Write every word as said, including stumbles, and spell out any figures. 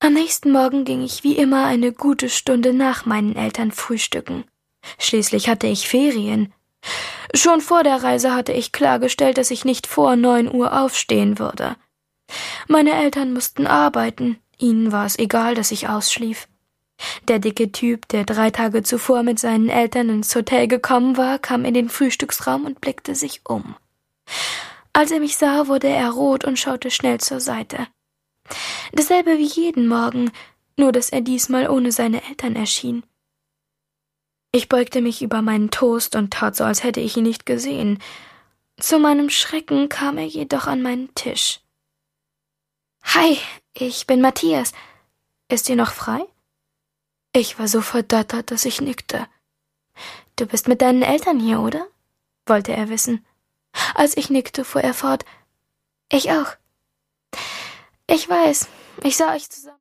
Am nächsten Morgen ging ich wie immer eine gute Stunde nach meinen Eltern frühstücken. Schließlich hatte ich Ferien. Schon vor der Reise hatte ich klargestellt, dass ich nicht vor neun Uhr aufstehen würde. Meine Eltern mussten arbeiten, ihnen war es egal, dass ich ausschlief. Der dicke Typ, der drei Tage zuvor mit seinen Eltern ins Hotel gekommen war, kam in den Frühstücksraum und blickte sich um. Als er mich sah, wurde er rot und schaute schnell zur Seite. Dasselbe wie jeden Morgen, nur dass er diesmal ohne seine Eltern erschien. Ich beugte mich über meinen Toast und tat so, als hätte ich ihn nicht gesehen. Zu meinem Schrecken kam er jedoch an meinen Tisch. »Hi, ich bin Matthias. Ist hier noch frei?« Ich war so verdattert, dass ich nickte. »Du bist mit deinen Eltern hier, oder?« wollte er wissen. Als ich nickte, fuhr er fort. »Ich auch. Ich weiß, ich sah euch zusammen.«